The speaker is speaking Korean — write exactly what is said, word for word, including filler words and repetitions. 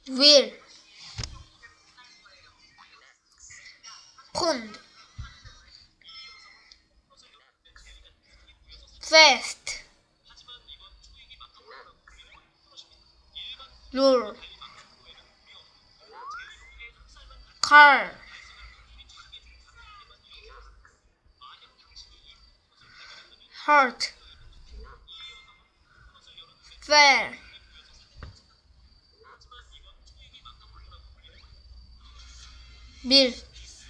will, pond, fast, rule, car, heart, fair, bill,